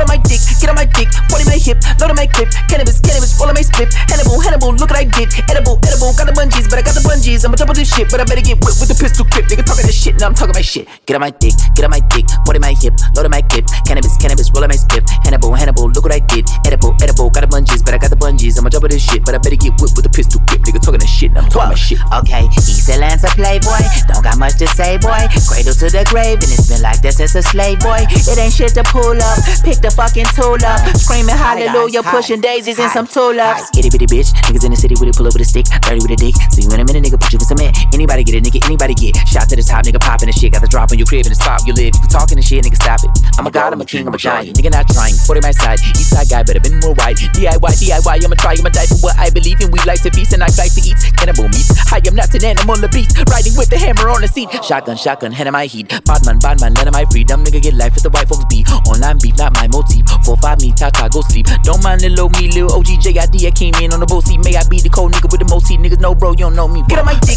on my dick, get on my dick. 40 my hip, load on my clip. Cannabis, roll on my split. Hannibal, look what I did. Edible, got the bungees, but I got the bungees. I'ma double this shit, but I better get whipped with the pistol grip. Nigga talking that shit, now I'm talking my shit. Get on my dick, 40 my hip, load on my clip. Cannabis, roll on my split. Hannibal, look what I did. Edible, got the bungees, but I got the bungees. I'ma double this shit, but I better get whipped with the pistol grip. Nigga talking that shit, now I'm talking my shit. Okay, East Atlanta playboy, don't got much to say, boy. Cradle to the grave, and it's been like that since a slave, boy. It ain't shit to pull up, pick the fucking tool up. Screaming hallelujah, pushing daisies and some tulips. Itty bitty bitch, niggas in the city with it, pull up with a stick, dirty with a dick. See you in a minute, nigga, put you in cement. Anybody get a nigga, anybody get shot to the top, nigga popping the shit. Got the drop on your crib in the spot you live. You talking the shit, nigga, stop it. I'm a god, I'm a king, I'm a giant. Nigga not trying, 40 my side, east side guy, better been more white. DIY, I'ma try, I'ma die for what I believe in. We like to feast and I like to eat cannibal meat. I am not an animal, a beast, riding with the hammer on the seat. Shotgun, hand in my heat. Badman, let in my freedom. Nigga get life with the white folks beat. Online beef, not my motif. 4-5 me, ta-ta, go sleep. Don't mind little me, little OG JID. I came in on the boat seat. May I be the cold nigga with the most heat. Niggas know bro, you don't know me. Get on my dick,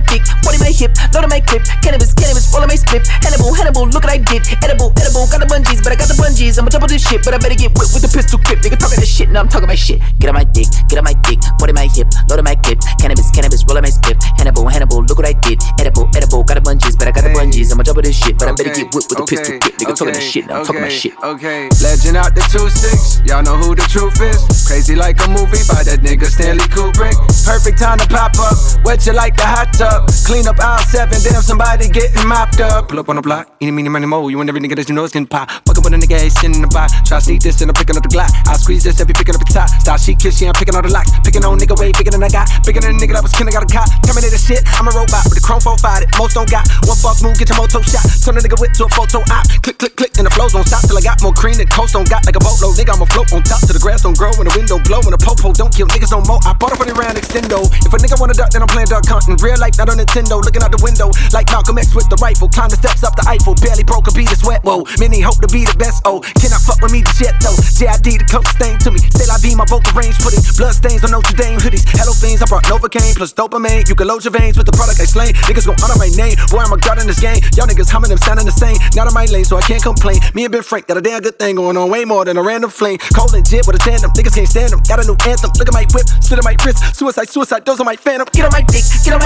40 my hip, load on my clip. Cannabis, roll on my split. Hannibal, look what I did. Edible, got the bungees, but I got the bungees. I'ma double this shit, but I better get whipped with the pistol grip. Nigga talking that shit, now I'm talking my shit. Get on my dick, 40 my hip, load on my clip. Cannabis, roll on my split. Hannibal, look what I did. Edible, got the bungees, but I got the bungees. I'ma double this shit, but I better get whipped with the pistol grip. Nigga talking that shit, now I'm talking my shit. Okay, legend out the 2-6, y'all know who the truth is. Crazy like a movie by that nigga Stanley Kubrick. Perfect time to pop up, wet you like the hot tub. Clean up aisle 7, damn somebody getting mopped up. Pull up on the block, eeny, meeny, money, mo. You and every nigga that you know is getting pop. Fuckin' with a nigga, ain't sitting in the box. Try to sneak this, then I'm picking up the Glock. I squeeze this, every picking up the top. Style she kiss, yeah, I'm picking all the locks. Picking on nigga way bigger than I got. Bigger than a nigga that was killing, got a cop. Terminator shit, I'm a robot with the chrome 4-5 that most don't got. One false move, get your moto shot. Turn a nigga whip to a photo op. Click, and the flows don't stop till I got more cream than coast don't got like a boatload. Nigga, I'ma float on top till the grass don't grow and the wind don't blow and the popo don't kill niggas no more. I bought it for the round extendo. If a nigga wanna duck, then I'm playing duck hunting. Real life, not on Nintendo. Looking out the window like Malcolm X with the rifle. Climb the steps up the Eiffel. Barely broke a beat, it's wet, whoa. Many hope to be the best, oh. Cannot fuck with me, the jet though. JID, the closest thing to me. Still I be my vocal range, putting blood stains on Notre Dame hoodies. Hello fiends, I brought Novocaine plus dopamine. You can load your veins with the product I slain. Niggas gon' honor my name. Boy, I'm a god in this game. Y'all niggas humming them sounding the same. Not in my lane, so I can't complain. Me and Ben Frank got a damn good thing going on, way more than a random flame. Cold and jib with a tandem, niggas can't stand them. Got a new anthem, look at my whip, spit on my wrist. Suicide, those are my phantom. Get on my dick,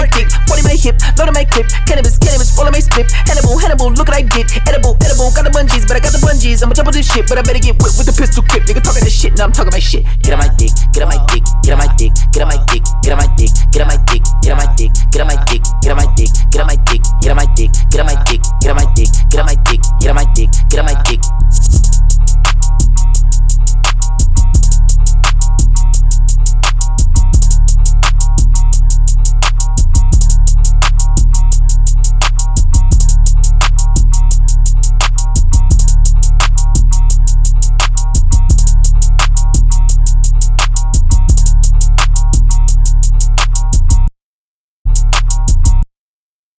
40 my hip, load on my clip. Cannabis, roll on my split. Hannibal, look what I did. Edible, got the bungees, but I got the bungees. I'ma double this shit, but I better get whipped with the pistol grip. Nigga talking that shit, now I'm talking my shit. Get on my dick,